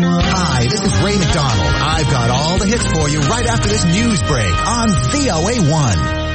Hi, this is Ray McDonald. I've got all the hits for you right after this news break on VOA1.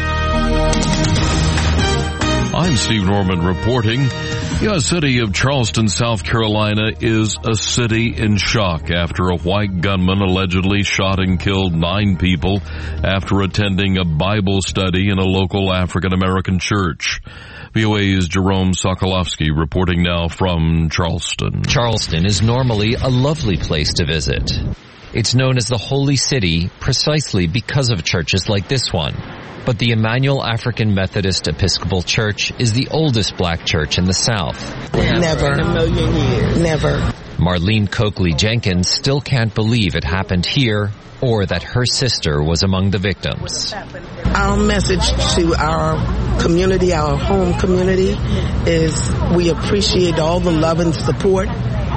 I'm Steve Norman reporting. The U.S. city of Charleston, South Carolina is a city in shock after a white gunman allegedly shot and killed 9 people after attending a Bible study in a local African-American church. VOA's Jerome Sokolowski reporting now from Charleston. Charleston is normally a lovely place to visit. It's known as the Holy City precisely because of churches like this one. But the Emmanuel African Methodist Episcopal Church is the oldest black church in the South. Never in a million years. Never. Marlene Coakley Jenkins still can't believe it happened here or that her sister was among the victims. Our message to our community, our home community, is we appreciate all the love and support.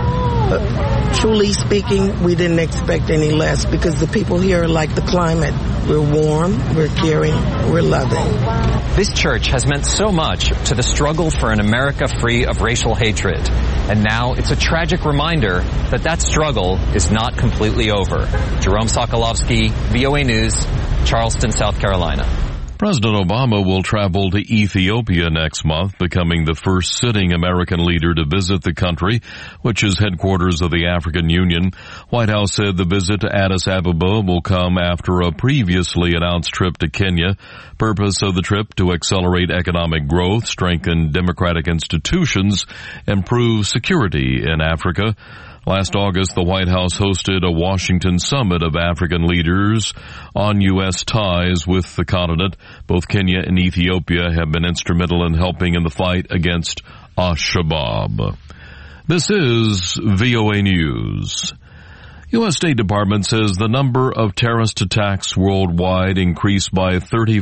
Truly speaking, we didn't expect any less because the people here are like the climate. We're warm, we're caring, we're loving. This church has meant so much to the struggle for an America free of racial hatred. And now it's a tragic reminder that that struggle is not completely over. Jerome Sokolowski, VOA News, Charleston, South Carolina. President Obama will travel to Ethiopia next month, becoming the first sitting American leader to visit the country, which is headquarters of the African Union. White House said the visit to Addis Ababa will come after a previously announced trip to Kenya. Purpose of the trip to accelerate economic growth, strengthen democratic institutions, improve security in Africa. Last August, the White House hosted a Washington summit of African leaders on U.S. ties with the continent. Both Kenya and Ethiopia have been instrumental in helping in the fight against Al-Shabaab. This is VOA News. U.S. State Department says the number of terrorist attacks worldwide increased by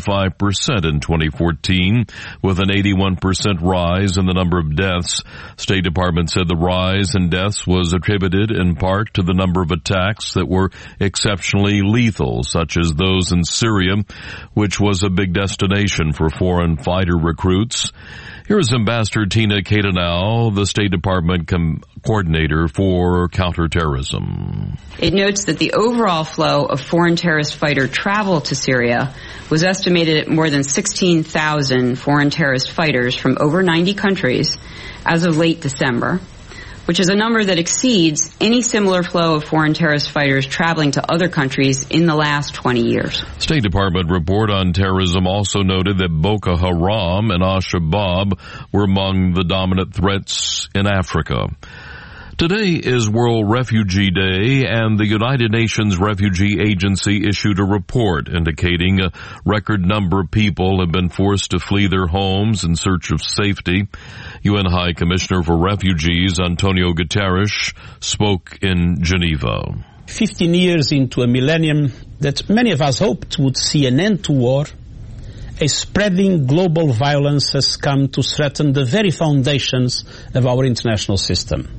35% in 2014, with an 81% rise in the number of deaths. State Department said the rise in deaths was attributed in part to the number of attacks that were exceptionally lethal, such as those in Syria, which was a big destination for foreign fighter recruits. Here's Ambassador Tina Kadenow, the State Department coordinator for counterterrorism. It notes that the overall flow of foreign terrorist fighter travel to Syria was estimated at more than 16,000 foreign terrorist fighters from over 90 countries as of late December, which is a number that exceeds any similar flow of foreign terrorist fighters traveling to other countries in the last 20 years. State Department report on terrorism also noted that Boko Haram and Al-Shabaab were among the dominant threats in Africa. Today is World Refugee Day, and the United Nations Refugee Agency issued a report indicating a record number of people have been forced to flee their homes in search of safety. UN High Commissioner for Refugees Antonio Guterres spoke in Geneva. 15 years into a millennium that many of us hoped would see an end to war, a spreading global violence has come to threaten the very foundations of our international system.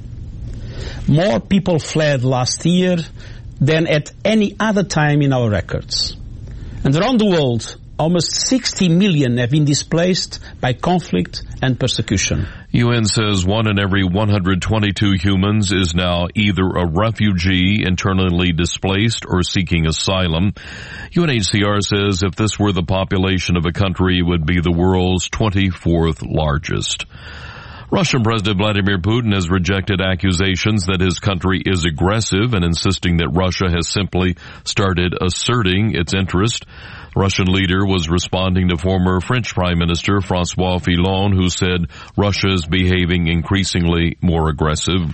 More people fled last year than at any other time in our records. And around the world, almost 60 million have been displaced by conflict and persecution. UN says 1 in every 122 humans is now either a refugee, internally displaced, or seeking asylum. UNHCR says if this were the population of a country, it would be the world's 24th largest. Russian President Vladimir Putin has rejected accusations that his country is aggressive and insisting that Russia has simply started asserting its interest. The Russian leader was responding to former French Prime Minister François Fillon, who said Russia is behaving increasingly more aggressive.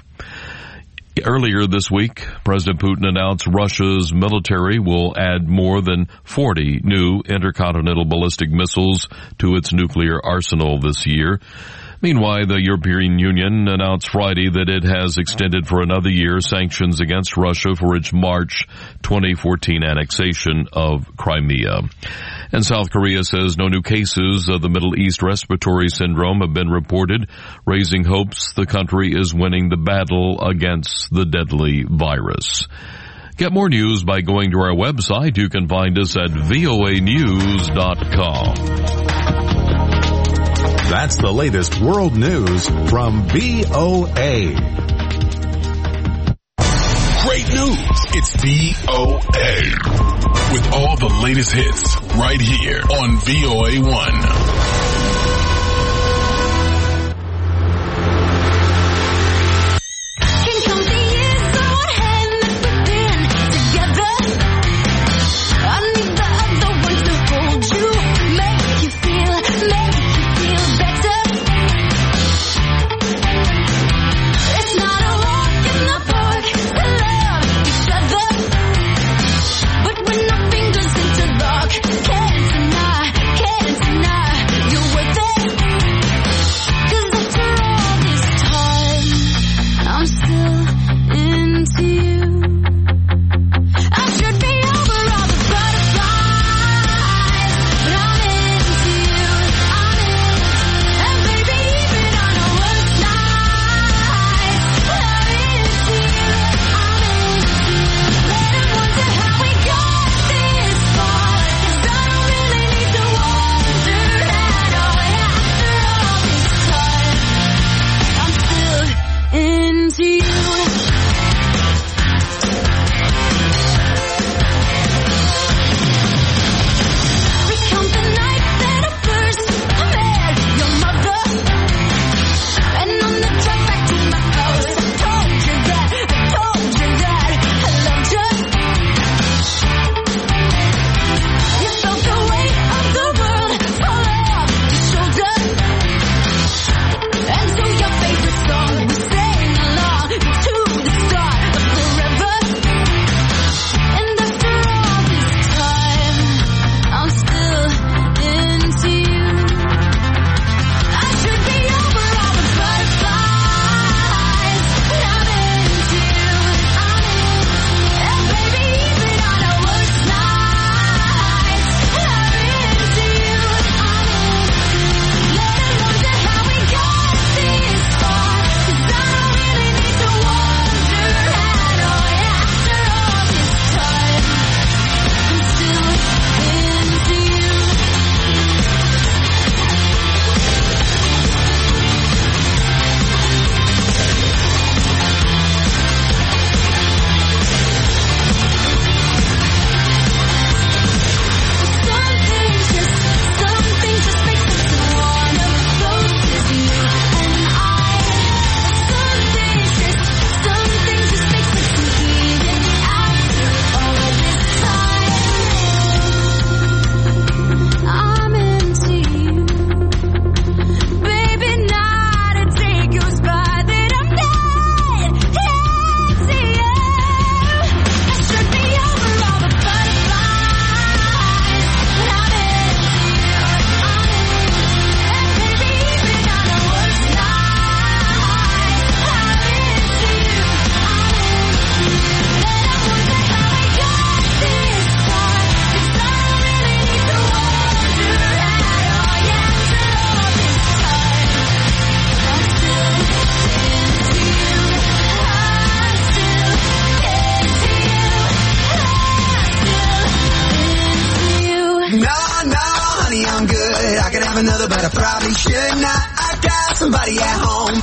Earlier this week, President Putin announced Russia's military will add more than 40 new intercontinental ballistic missiles to its nuclear arsenal this year. Meanwhile, the European Union announced Friday that it has extended for another year sanctions against Russia for its March 2014 annexation of Crimea. And South Korea says no new cases of the Middle East respiratory syndrome have been reported, raising hopes the country is winning the battle against the deadly virus. Get more news by going to our website. You can find us at voanews.com. That's the latest world news from VOA. great news. It's VOA. With all the latest hits right here on VOA1. Another, but I probably should not. I got somebody at home.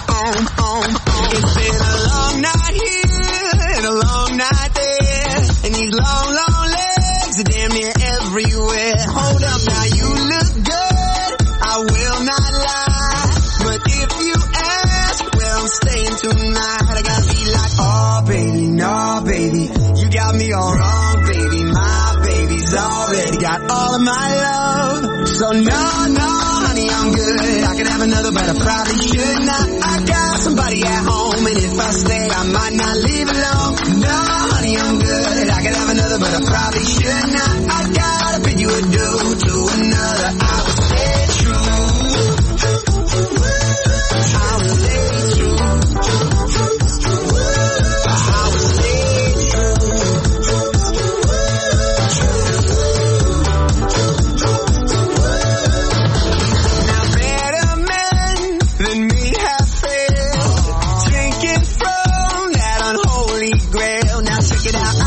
It's been a long night here and a long night there, and these long, long legs are damn near everywhere. Hold up, now you look good, I will not lie, but if you ask, well, I'm staying tonight. I gotta be like, oh baby, no baby, you got me all wrong, baby. My baby's already got all of my love, so no, honey, I'm good. I could have another, but I probably should not. I got somebody at home, and if I stay, I might not leave alone. No, honey, I'm good. I could have another, but I probably should not. I gotta bid you adieu to another. I will stay true. I will stay true. I will stay true. Check it out.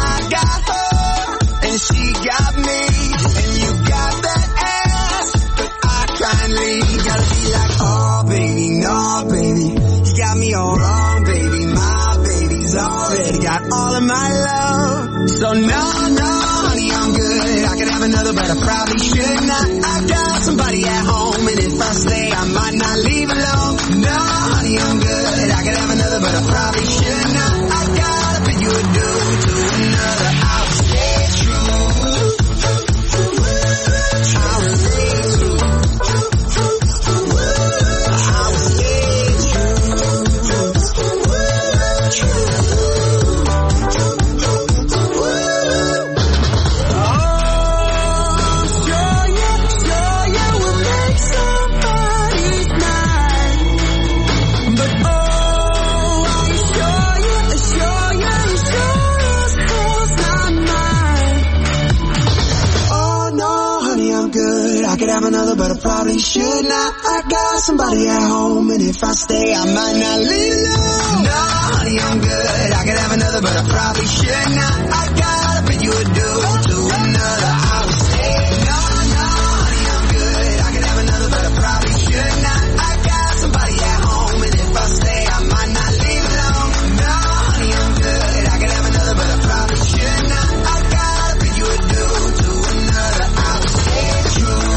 got all of my love. So no, honey, I'm good. I could have another, but I probably should not. I got somebody at home, and if I stay, I might not leave alone. No, honey, I'm good. I could have another, but I probably should not. I gotta pay you a due to another. I will stay true. I will stay true. I will stay another, but I probably should not. I got somebody at home, and if I stay, I might not leave alone. No, honey, I'm good. I could have another, but I probably should not. I gotta pay you a due to another. I will stay. No, honey, I'm good. I could have another, but I probably should not. I got somebody at home, and if I stay, I might not leave alone. No, honey, I'm good. I could have another, but I probably should not. I gotta pay you a due to another. I will stay true.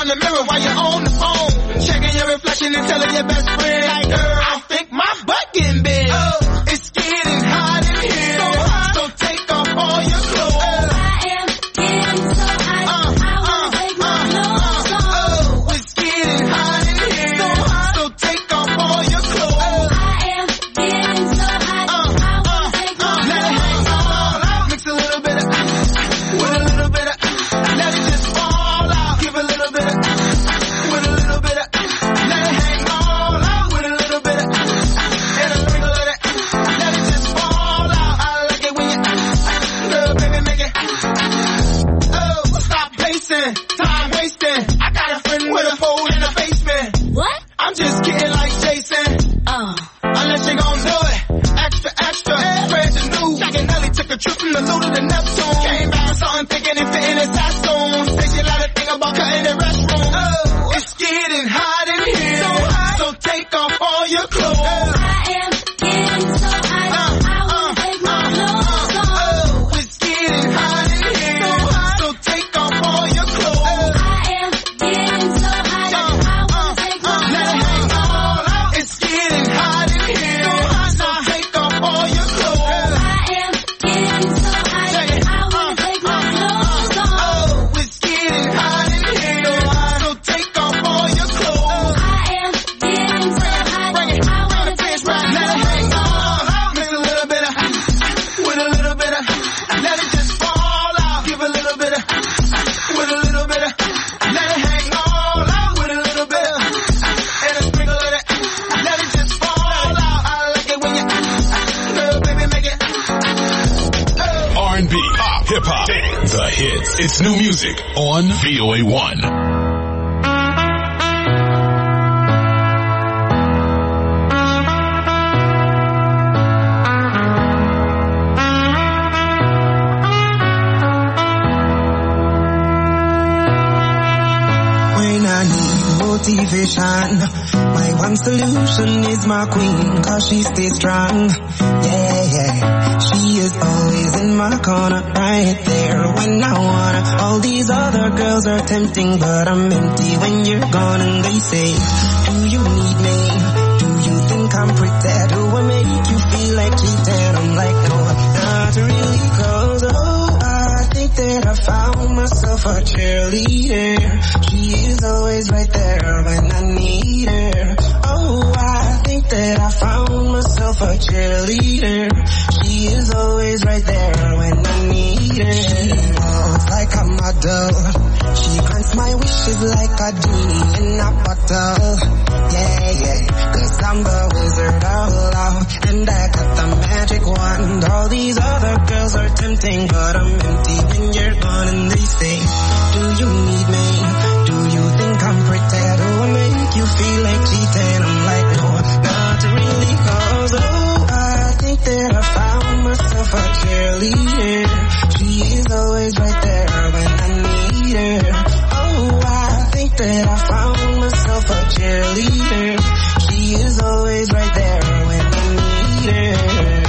on the mirror while you're on the phone. Checking your reflection and telling your best friend, like, girl, I think my butt getting big. Oh, it's getting hot in here. So hot, so take off all your clothes. I am getting so hot, I wanna take my clothes off. Oh, it's getting hot in here. So hot, so take off all your clothes. I am getting so hot, I wanna take my clothes off. Mix a little bit of with a little bit of let it just fall out. Give a little bit of with a little bit of let it hang all out. With a little bit of and a sprinkle of it. Let it just fall out. I like it when you girl, baby, make it. Oh, stop pacing, time wasting. I got a friend with a pole in the basement. What? I'm just kidding like Jason. Unless you gon' do it. Extra, extra. Spread the news. Jack and Nelly took a trip from the Lou to the Neptune. Came back with something thinking it fit in his costume. Say she let her think about cutting the restroom. Oh, it's getting hot in here. So hot. So take off all your clothes. I am getting so hot. I wanna take my clothes off. Oh, it's getting hot in here. So hot. So take off all your clothes. I am getting so hot. I wanna take my clothes off. It's getting hot in here. So hot. So take off all your clothes. I am getting so hot. I wanna take my clothes off. Oh, it's getting hot in here. So hot. So take off all your clothes. I am getting so hot. Bring it. I wanna take my clothes off. Let it hang all out. Mix a little bit of with a little bit of let it just fall out. Give a little bit of with a little bit of let it hang all out. With a little bit of and a sprinkle of it. Let it just fall out. I like it when you girl, baby, make it. R&B, pop, hip hop, the hits. It's new music on VOA1. When I need motivation, my one solution is my queen, cause she stays strong. Yeah, yeah. She is always in my corner, right there when I wanna. All these other girls are tempting, but I'm empty when you're gone. And they say, do you need me? Do you think I'm pretty? Do I make you feel like cheating? I'm like, no, not really, cause oh, I think that I found myself a cheerleader. She is always right there when I need her. Oh, I think that I found myself a cheerleader. She is always right there when I need her. She walks like a model. She grants my wishes like a genie in a bottle. Yeah, yeah, cause I'm the wizard of love, and I got the magic wand. All these other girls are tempting, but I'm empty when you're gone. And they say, do you need me? Do you think I'm pretty? Do I make you feel like cheating? I'm like, no, not really, cause oh, I think that I found myself a cheerleader. She is always right there when I need her. Oh, I think that I found myself a cheerleader. She is always right there when I need her.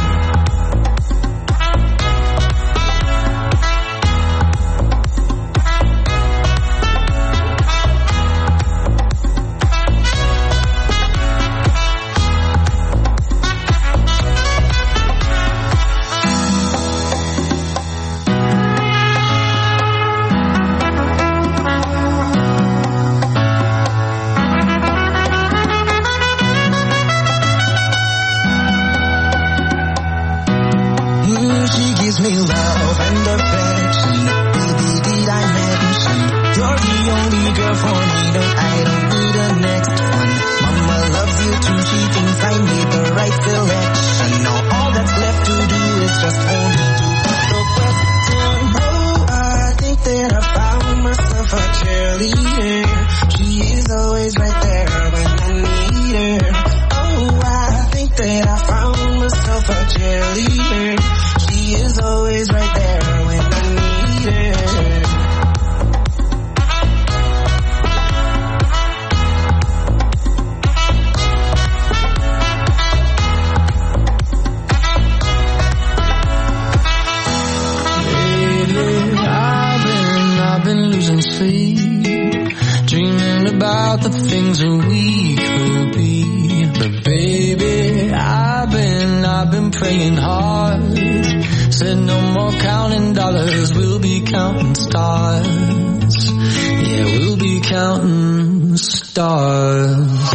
about the things that we could be. But baby, I've been praying hard. Said no more counting dollars, we'll be counting stars. Yeah, we'll be counting stars.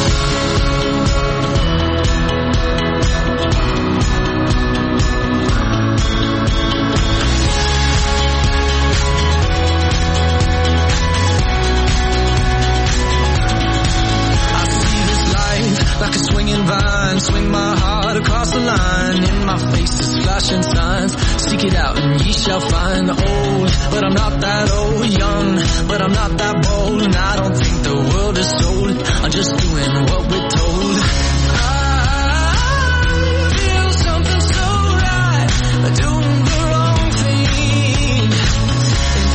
Like a swinging vine, swing my heart across the line. In my face is flashing signs. Seek it out and ye shall find. Old, but I'm not that old. Young, but I'm not that bold. And I don't think the world is sold. I'm just doing what we're told. I feel something so right, doing the wrong thing. And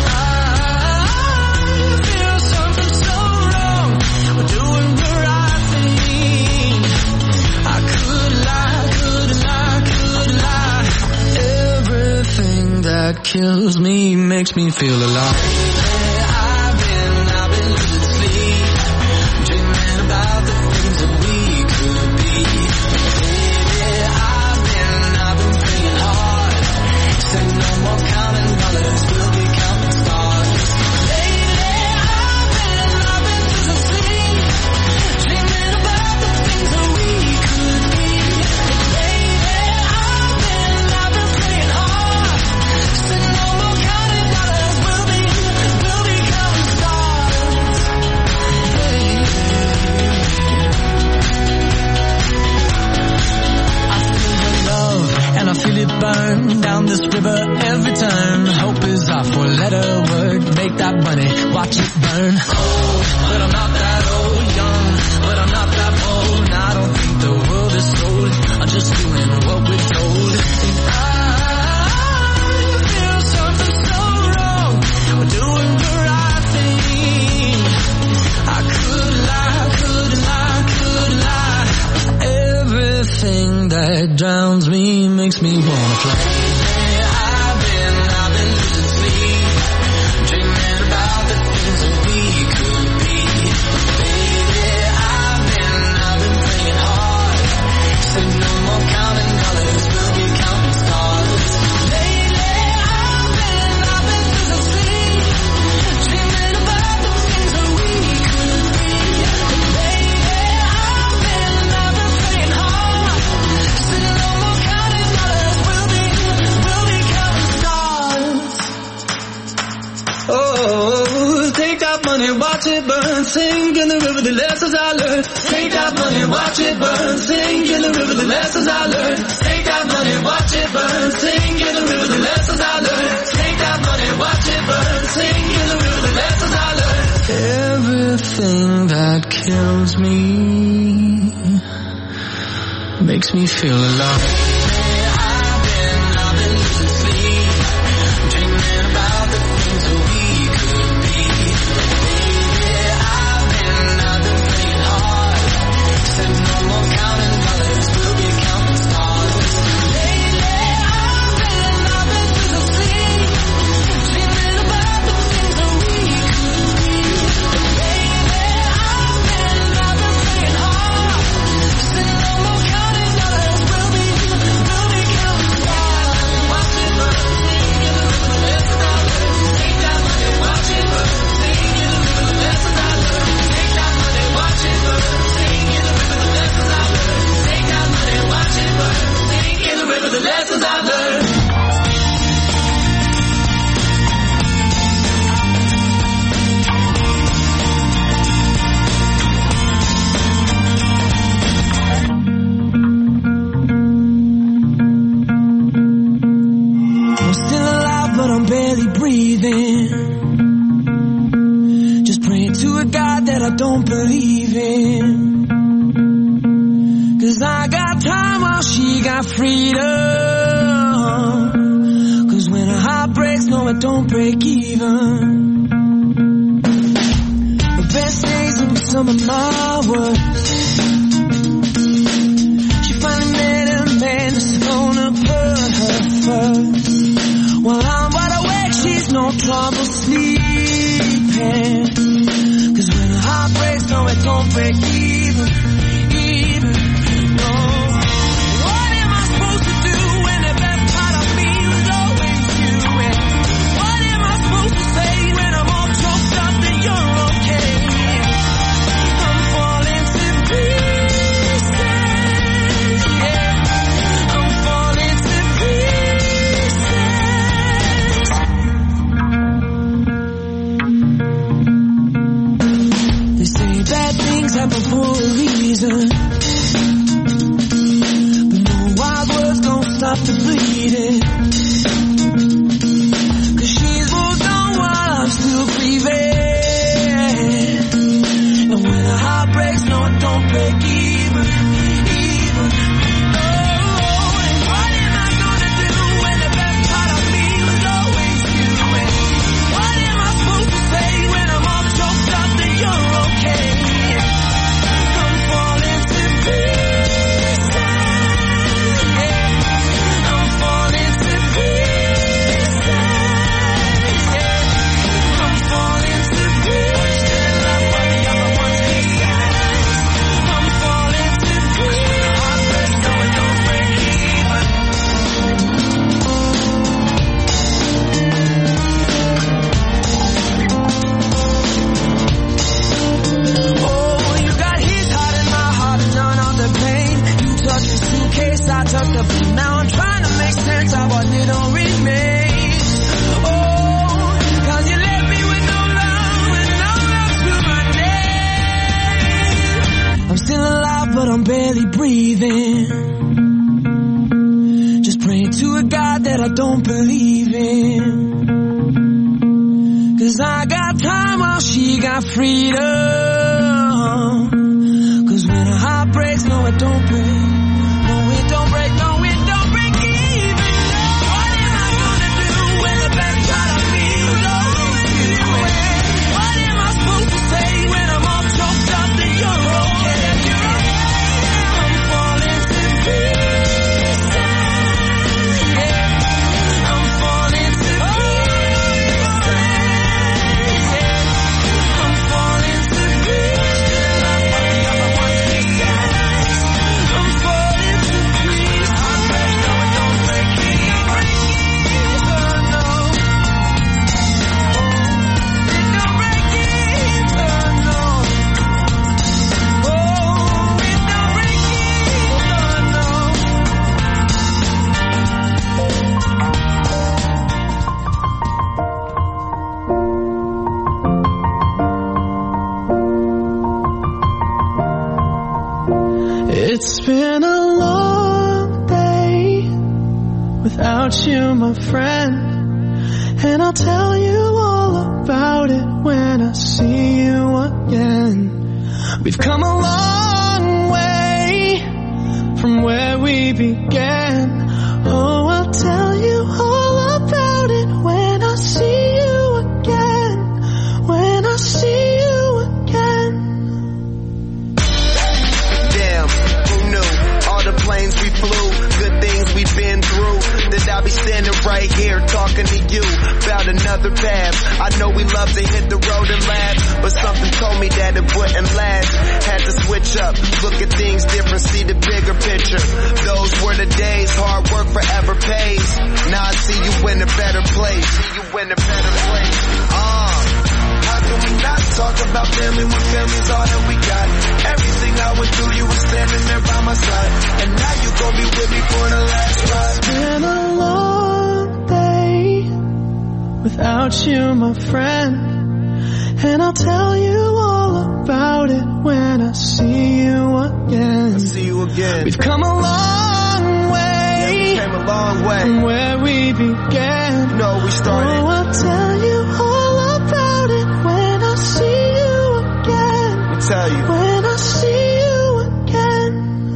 I feel something so wrong, doing the right thing. I could lie. Everything that kills me makes me feel alive. I've been losing sleep, dreaming about the things that we could be. Baby, I've been praying hard. Said no more counting dollars, we'll be counting stars. Lately, I've been losing sleep, dreaming about the things that we could be. Baby, I've been praying hard. Said no more counting dollars, we'll be counting stars. I feel the love and I feel it burn down this river every turn. Hope is our four-letter word. Make that money, watch it burn. Old, but I'm not that old. Young, but I'm not that bold. And I don't think the world is sold. I'm just doing what we're told. And I feel something so wrong. We're doing the right thing. I could lie. Everything that drowns me makes me wanna fly. I've been losing sleep, dreaming about the things that we could be. Baby, I've been praying hard. Said no more counting dollars, we'll be counting stars. Lately, I've been losing sleep, dreaming about the things that we could be. Baby, I've been praying hard. Said no more counting dollars, we'll be counting stars. Oh, take that money, watch it burn, sink in the river, the lessons I learned. Take that money, watch it burn, sink in the river, the lessons I learned. Take that money, watch it burn, sink in the river, the lessons I learned. Take that money, watch it burn, sink in the river, the lessons I learned. Everything that kills me makes me feel alive. I've been losing sleep, dreaming about the things that we could be. Baby, I've been praying hard. Said no more counting dollars, we'll be counting stars. Lately, I've been losing sleep, dreaming about the things that we could be. Baby, I've been praying hard. Said no more counting dollars, we'll be counting stars. Watch it burn, sing in the river, the lessons I learned. Take that money, watch it burn, sing in the river, the lessons I learned. Take that money, watch it burn, sing in the river, the lessons I learned. Take that money, watch it burn, sing in the river, the lessons I learned. I'm still alive, but I'm barely breathing. Just praying to a God that I don't believe in. 'Cause I got time while she got freedom. 'Cause when a heart breaks, no, it don't break even. The best days will be some of my worst. She finally met a man that's gonna put her first. While I'm wide awake, she's no trouble sleeping. 'Cause when her heart it don't break even. No. What am I supposed to do when the best part of me was always you? And what am I supposed to say when I'm all choked up that you're okay? I'm falling to pieces. Yeah. I'm falling to pieces. They say bad things happen for a reason. Stop the bleeding, 'cause she's moved on while I'm still grieving. And when a heart breaks, no, it don't break even. Oh, and what am I gonna do when the best part of me was always you? And what am I supposed to say when I'm all choked up that you're okay? I'm falling to pieces. I tucked up, now I'm trying to make sense of what didn't remain. Oh, 'cause you left me with no love and no love to my name. I'm still alive, but I'm barely breathing. Just praying to a God that I don't believe in. 'Cause I got time while she got freedom. 'Cause when a heart breaks, no, it don't break. Don't break, no, it don't break even. What am I gonna do when the best part of me was always you? What am I supposed to say when I'm all choked up that you're okay? I'm falling to pieces. I'm falling to pieces. I'm falling to pieces. I'm falling to It's been a long day without you, my friend, and I'll tell you all about it when I see you again. We've come a long way from where we began. Oh, I'll tell you all about it when I see you again. When I see you again. Damn, who knew? All the planes we flew, good things we've been through. That I'll be standing right here talking to you about another path. I know we love to hit the road and laugh, but something told me that it wouldn't last. Had to switch up, look at things different, see the bigger picture. Those were the days, hard work forever pays. Now I see you in a better place. See you in a better place. How can we not talk about family when family's all that we got? Everything I went through, you were standing there by my side, and now you gon' be with me for the last ride. It's been a long day without you, my friend, and I'll tell you all about it when I see you again. I see you again. We've come a long way. Yeah, we came a long way from where we began. No, we started. Oh, I'll tell you all about it when I see you again. Let me tell you. When I see you again.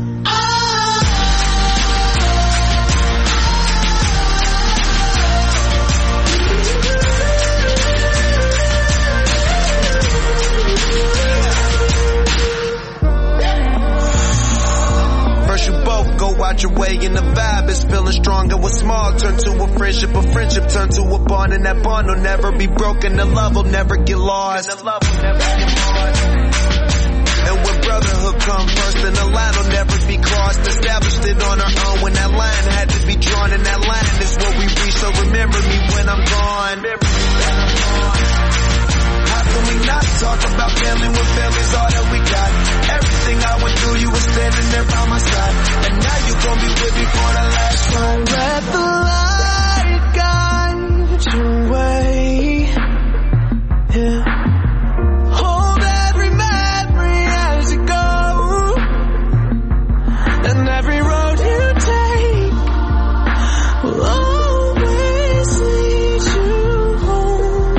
First you both go out your way and the vibe is feeling strong. And what's small turn to a friendship turn to a bond, and that bond will never be broken. The love will never get lost. talk about family when family's all that we got. Everything I went through, you were standing there by my side. And now you gon' be with me for the last time. Don't let the light guide your way. Yeah. Hold every memory as you go. And every road you take will always lead you home.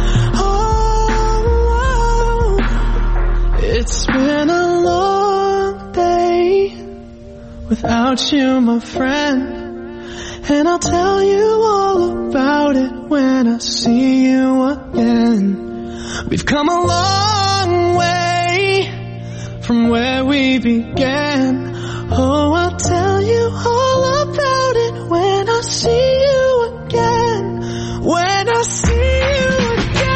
Oh, it's been a long day without you, my friend. And I'll tell you all about it when I see you again. We've come a long way from where we began. Oh, I'll tell you all about it when I see you again. When I see you again.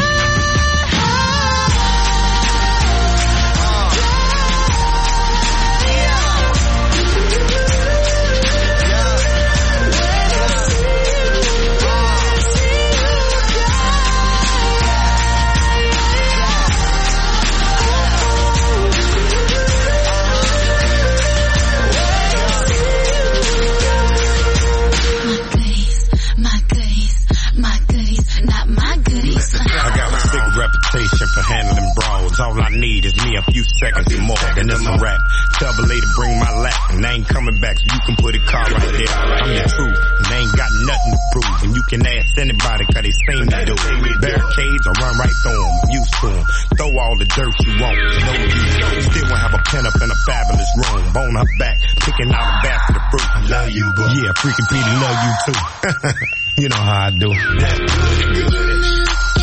For handling brawls, all I need is me a few seconds and more, and it's a rap. Tell the lady bring my lap, and I ain't coming back, so you can put a car right there. I'm the truth, and I ain't got nothing to prove, and you can ask anybody, cause they seem to do. Barricades, I run right through them, I'm used to them. Throw all the dirt you want, no use. Still won't have a pen up in a fabulous room, bone her back, picking out a basket of fruit. I love you, boo. Yeah, freaking Petey love you too. You know how I do. That good.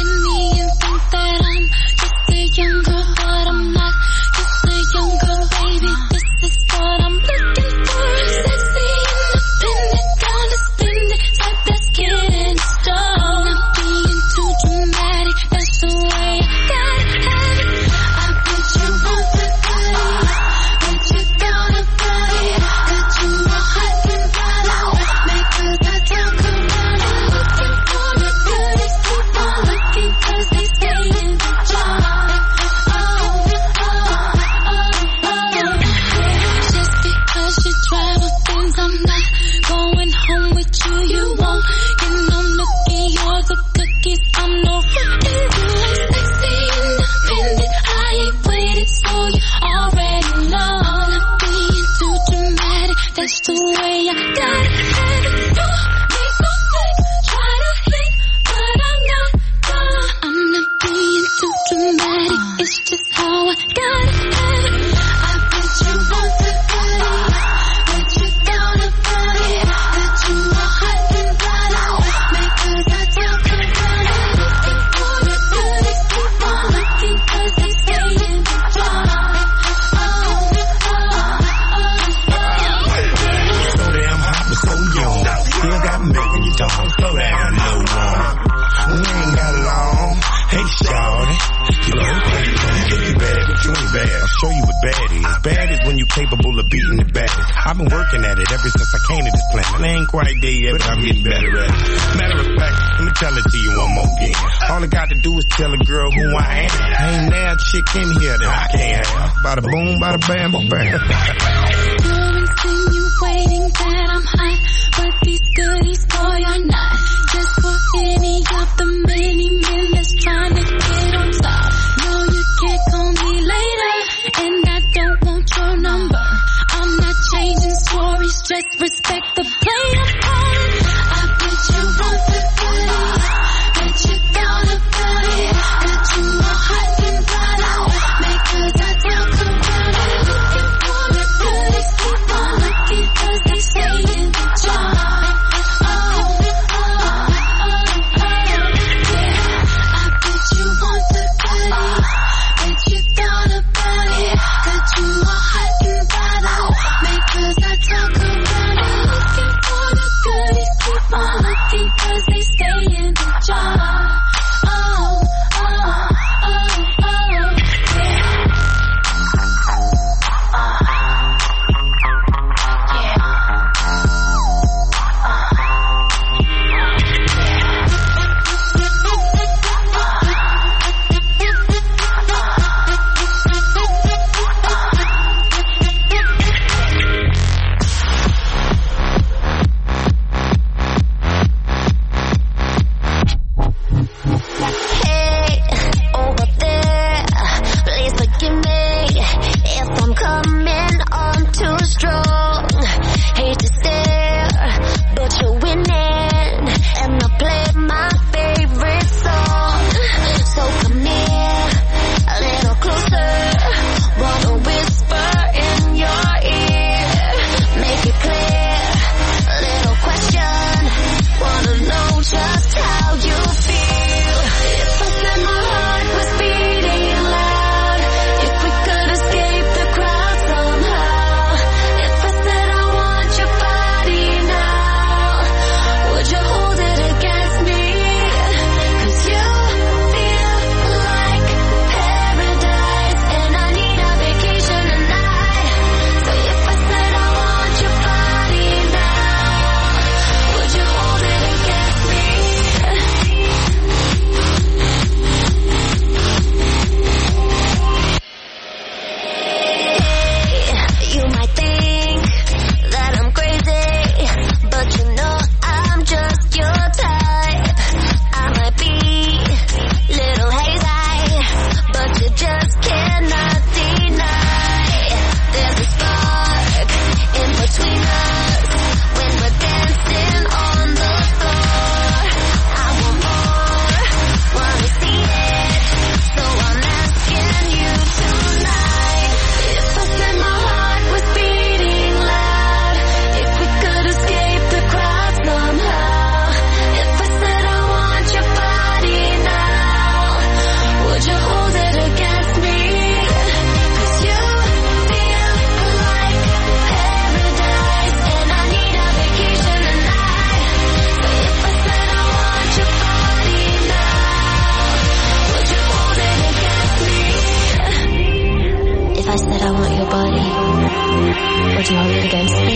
Young girl, but I'm not just a young girl, baby. This is what I'm looking for. Sexy, independent, kinda splendid, type that's getting stoned. Not being too dramatic, that's the way I gotta have it. I bet you want the goodies, bet you got a body. Got you all hot and bothered, because I talk about it. Looking for the goodies, keep on looking, cause they stay in the jar. That's the way I gotta have it. You make no slip, try to hit, but I'm not gonna. I'm not being too dramatic, it's just how I gotta have it. I bet you want the goodies, bet you got a body. Got you all hot and bothered, because I talk about it. Looking for the goodies, keep on looking, cause they stay in the jar. Still got me making you talk. Slow down, little one. We ain't got long. Hey, shawty. You know, you bad, but you ain't bad. I'll show you what bad is. Bad is when you capable of beating the baddest. I've been working at it ever since I came to this planet. I ain't quite there yet, but I'm getting better at it. Matter of fact, let me tell it to you one more again. All I got to do is tell a girl who I am. Ain't now a chick in here that I can't have. Bada boom, bada bam, bam. You're insinuating that I'm hot, but these goodies, boy, are not just for any of the many men that's trying to get on top. No, you can't call me later, and I don't want your number. I'm not changing stories, just respect the play I'm calling. I bet you want the goodies, bet you got a body. Got you all hot and bothered, because I talk about it. Looking for the goodies, keep on looking, cause they stay in the jar. Cause I talk about it. said I want your body, would you hold it against me?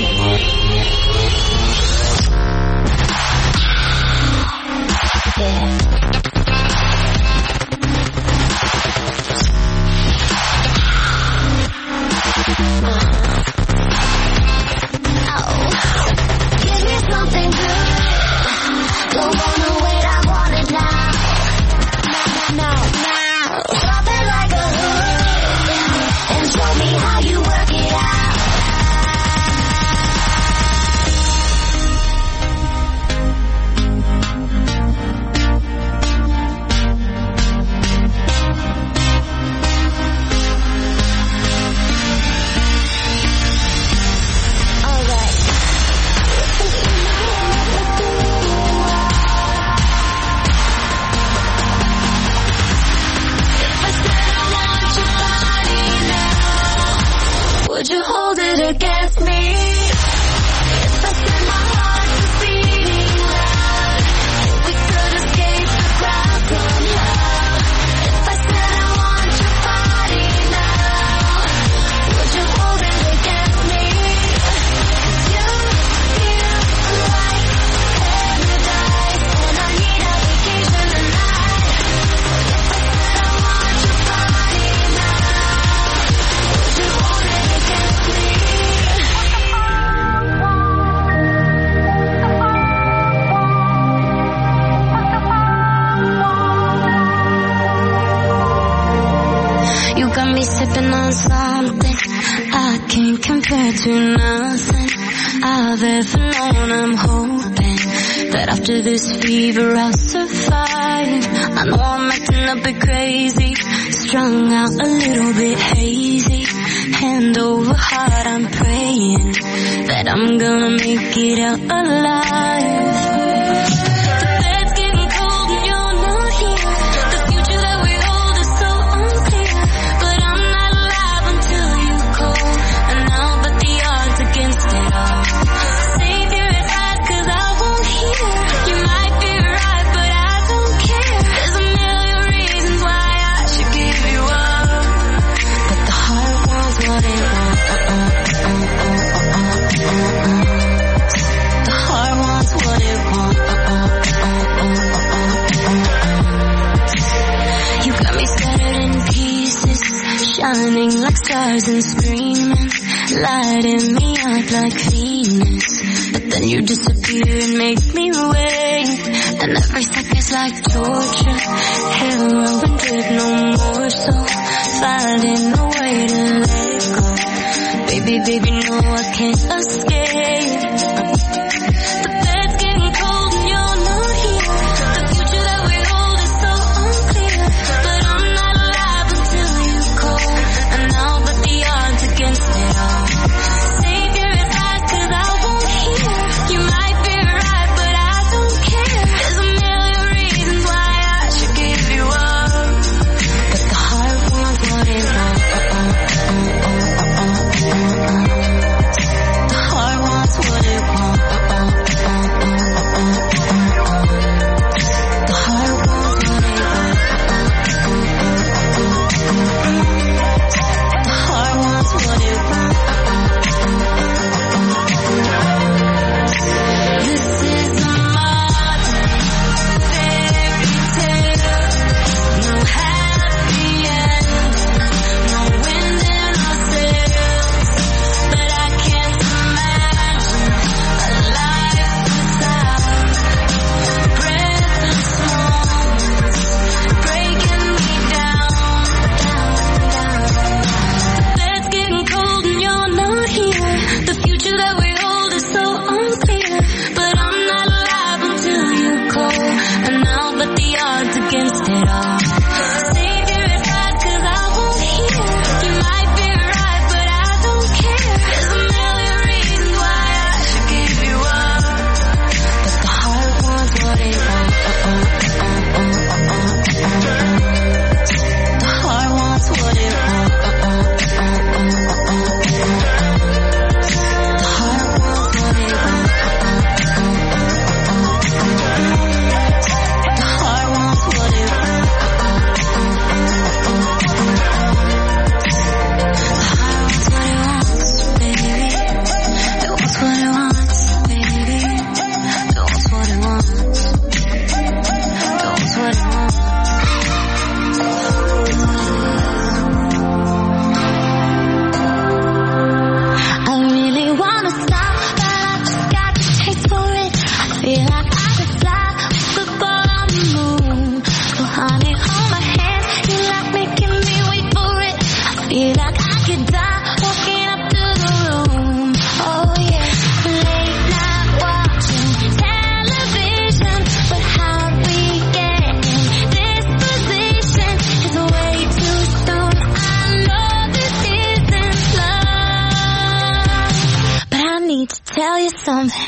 Yeah. Give me something good. Don't wanna wait, I want it now. Now. Drop it like a hood and show me how you work it out. Would you hold it against me? If I set my heart to beating loud, we could escape the crowd somehow. If I said I want your body now, would you hold it against me? You feel like paradise, and I need a vacation tonight. If I said I want your body now, would you hold it against me? You got me sipping on something I can't compare to nothing I've ever known. I'm hoping that after this fever I'll survive. I know I'm acting a bit crazy, strung out a little bit hazy. Hand over heart, I'm praying that I'm gonna make it out alive. The bed's getting cold and you're not here. The future that we hold is so unclear. But I'm not alive until you call, and I'll bet the odds against it all. Save your advice 'cause I won't hear. You might be right, but I don't care. There's a million reasons why I should give you up, but the heart wants what it wants. The heart wants what it wants. You got me scattered in pieces, shining like stars and screaming, lighting me up like Venus. But then you disappear and make me wait, and every second's like torture. Hell, rolling good, no more, so finding a way to let go. Baby, no, I can't escape. The bed's getting cold and you're not here. The future that we hold is so unclear. But I'm not alive until you call, and I'll bet the odds against it all. Save your advice 'cause I won't hear. You might be right, but I don't care. There's a million reasons why I should give you up, but the heart wants what it wants. The heart Feel like I could die walking up to the room. Oh yeah, late night watching television, but how we get in this position is way too soon. I know this isn't love, but I need to tell you something.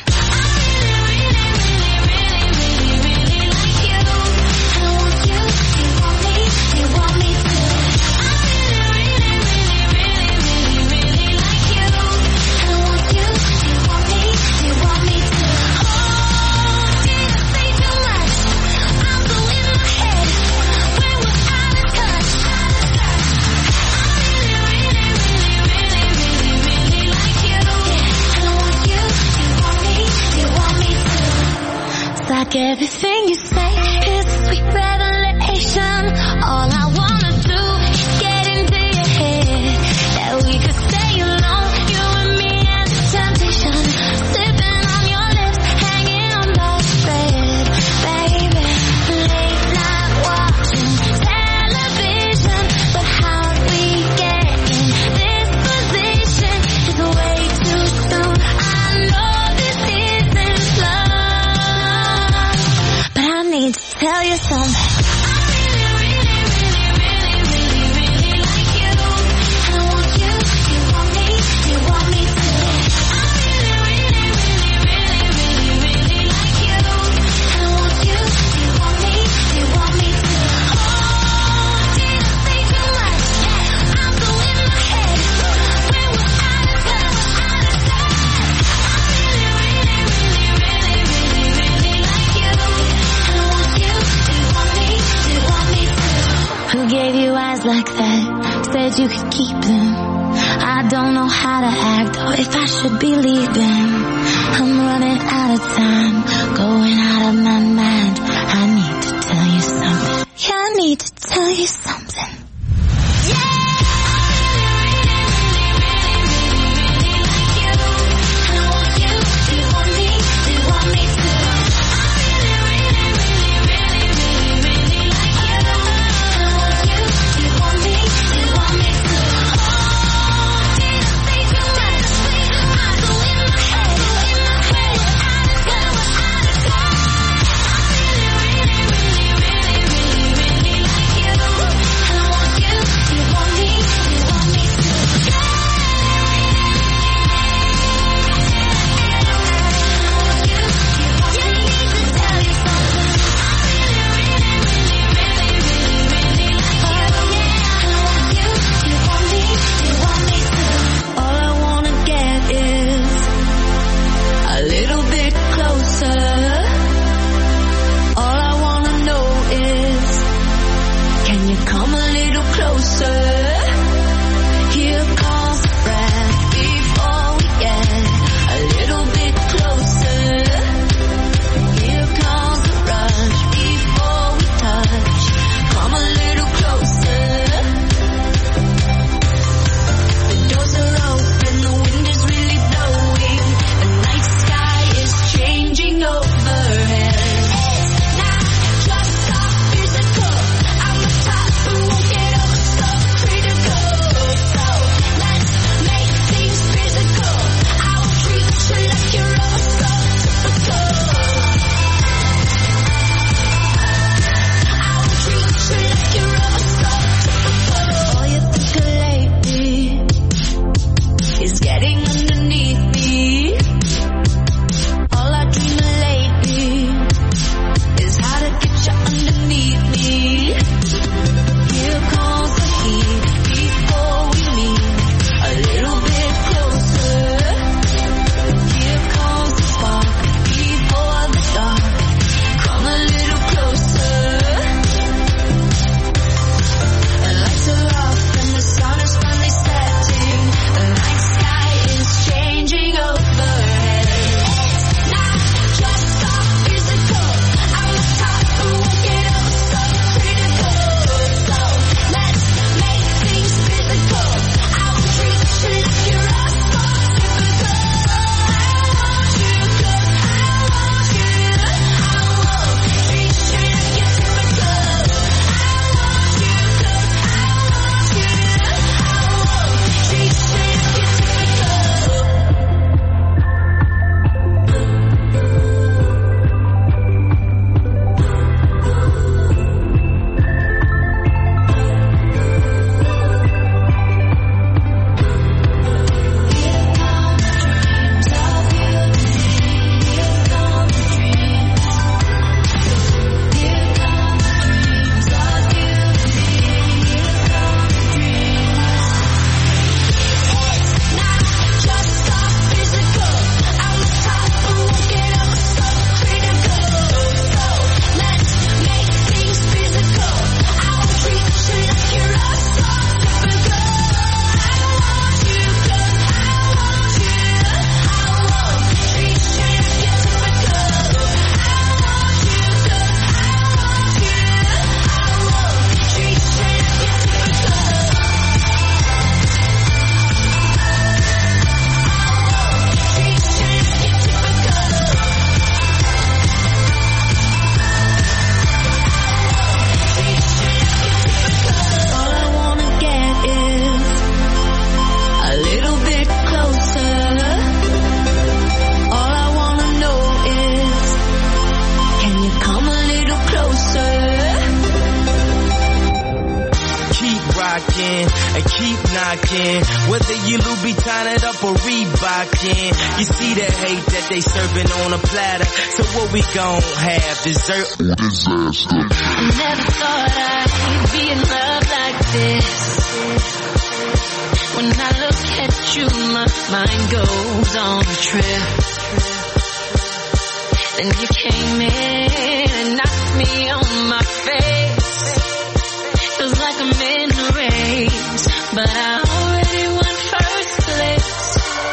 Like everything you say is a sweet revelation. All I wanna do is get into your head. That we could stay alone, you and me and the temptation. Sipping on your lips, hanging on by a thread. Baby, late night watching television, but how we get in this position is way too soon. I know this isn't love, but I need to tell you something. Who gave you eyes like that? Said you could keep them. I don't know how to act or if I should be leaving. I'm running out of time, going out of my mind. I need to tell you something. Yeah, I need to tell you something. in. Whether you Louboutin it up or Reebokin, you see the hate that they serving on a platter. So what we gon' have, dessert or disaster? I never thought I'd be in love like this. When I look at you, my mind goes on a trip. Then you came in and knocked me on my face. Feels like I'm in a race, but I already won first place.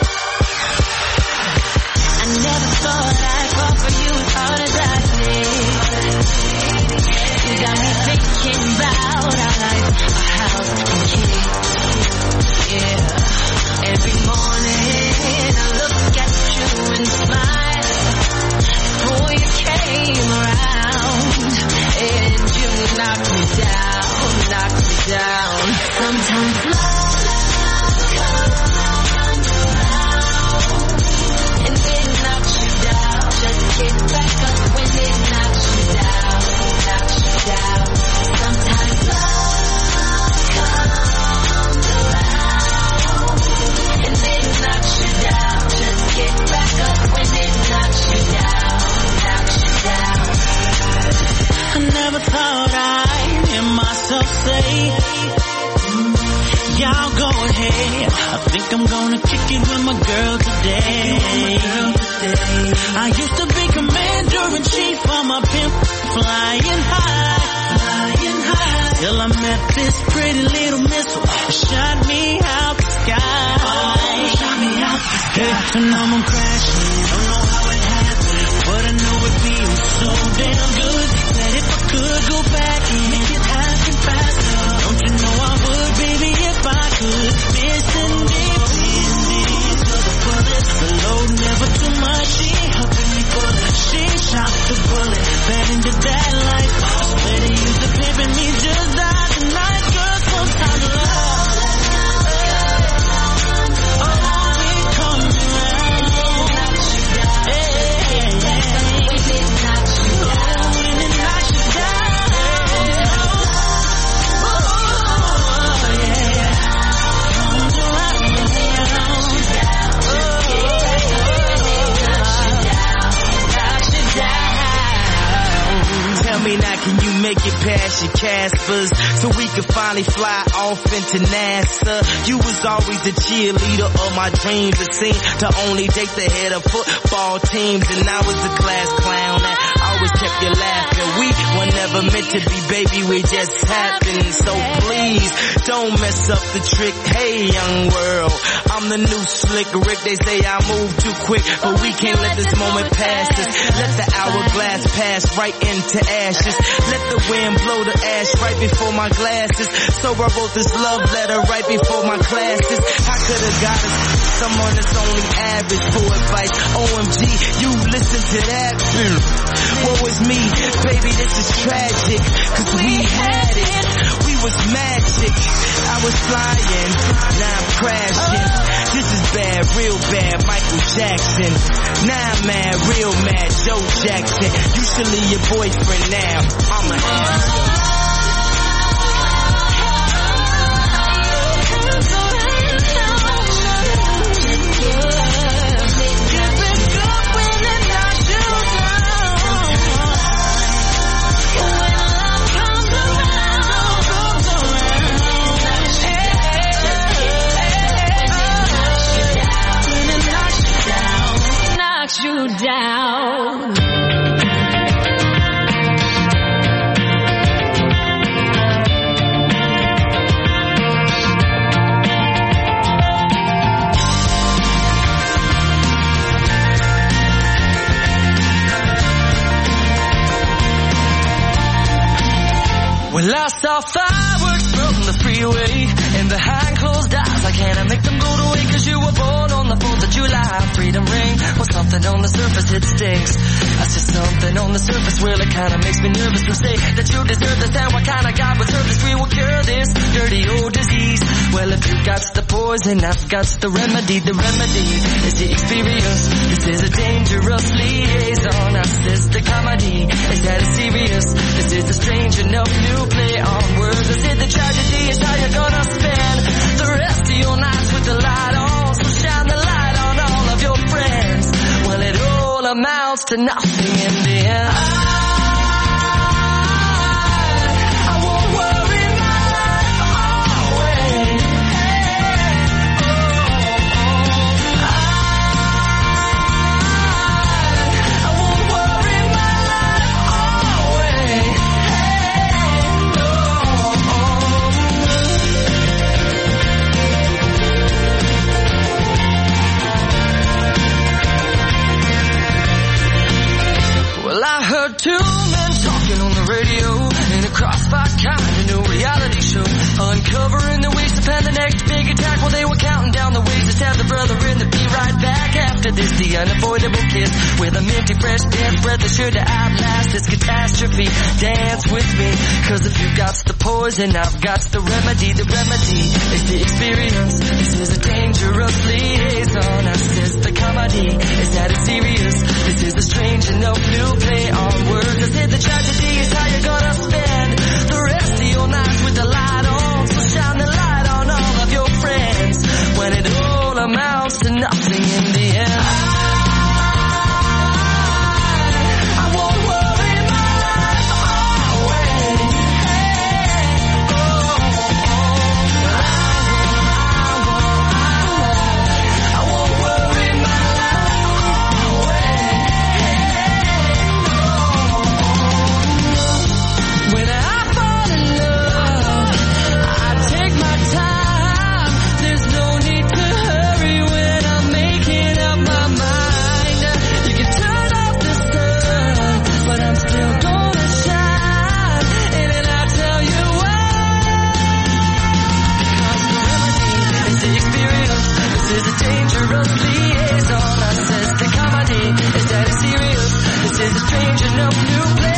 I never thought I'd fall for you as hard as I did. You got me thinking about our life, our house and kids. Yeah, every morning I look at you and smile. Before you came around, and you knocked me down. Sometimes love comes around, and it knocks you down. Just get back up when it knocks you down. Sometimes love comes around, and it knocks you down. Just get back up when it knocks you down. I never thought I'd hear myself say, y'all go ahead. I think I'm gonna kick it with my girl today. I used to be commander-in-chief for my pimp, flying high. Till I met this pretty little missile, shot me out the sky. Head to numb, I'm crashing. Don't know how it happened, but I know it feels so damn good that if I could go back and make it happen faster, don't you know I would, baby, if I could. Missing these other bullets, the load never too much. She helping me pull it, she shot the bullet, bad into that life. Better use the pimp in me just die tonight, girl. Sometimes love. Now can you make it past your Caspers so we can finally fly off into NASA? You was always the cheerleader of my dreams. It seemed to only date the head of football teams, and I was the class clown that always kept you laughing. We were never meant to be, baby, we just happened. So please don't mess up the trick. Hey, young world, I'm the new slick Rick. They say I move too quick, but we can't let this moment pass us. Let the hourglass pass right into ashes. Let the wind blow the ash right before my glasses. So I wrote this love letter right before my classes. I could have got us someone that's only average for advice. OMG, you listen to that? Woe is me, baby, this is tragic. Cause we had it, we was magic. I was flying, now I'm crashing. This is bad, real bad, Michael Jackson. Now I'm mad, real mad, Joe Jackson. You should leave your boyfriend now. I'm a ass. You down. Well, I saw fireworks from the freeway and behind closed eyes. I can't make them go to waste, 'cause you were born on the 4th of July. Freedom ring, well, something on the surface, it stinks. I see something on the surface, well, it kinda makes me nervous to say that you deserve this. And what kind of God would serve this? We will cure this dirty old disease. Well, if you got the poison, I've got the remedy. The remedy is the experience. This is a dangerous liaison. Us is the comedy. Is that it serious? This is a strange enough new play on words. I said the tragedy is how you're gonna spend the rest of of your nights with the light on, so shine the light on all of your friends. Well, it all amounts to nothing in the end. I won't worry my life away. I won't worry my life away. Well, I heard two men talking on the radio in a crossfire kind of new reality show, uncovering the ways to plan the next big attack. While they were counting down the ways to stab the brother in the be right back after this, the unavoidable kiss with a minty fresh dance breath is sure to outlast this catastrophe. Dance with me, cause if you got the poison, I've got the remedy. The remedy is the experience. This is a dangerous liaison. I says the comedy is that it's serious. This is a strange enough new play on words. I said the tragedy is how you're gonna spend the rest of your nights with the light on. So shine the light on all of your friends when it all amounts to nothing in the end. I won't worry my life away. I won't worry my life away. When I fall in love, I take my time. There's no need to hurry when I'm making up my mind. You can turn off the sun, but I'm still gonna shine. And then I'll tell you why. Because the remedy is the experience. This is a dangerous liaison. I says the comedy is that it's serious. This is a strange enough new play